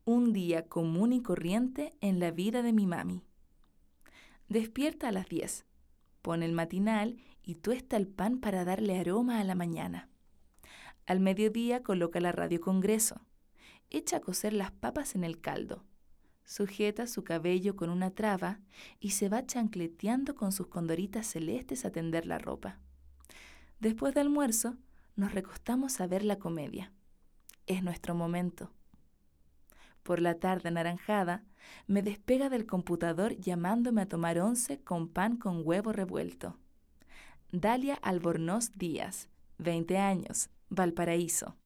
Un día común y corriente en la vida de mi mami. Despierta a las 10, pone el matinal y tuesta el pan para darle aroma a la mañana. Al mediodía coloca la radio Congreso, echa a cocer las papas en el caldo, sujeta su cabello con una traba y se va chancleteando con sus condoritas celestes a tender la ropa. Después de almuerzo, nos recostamos a ver la comedia. Es nuestro momento. Por la tarde anaranjada, me despega del computador llamándome a tomar once con pan con huevo revuelto. Dalia Albornoz Díaz, 20 años, Valparaíso.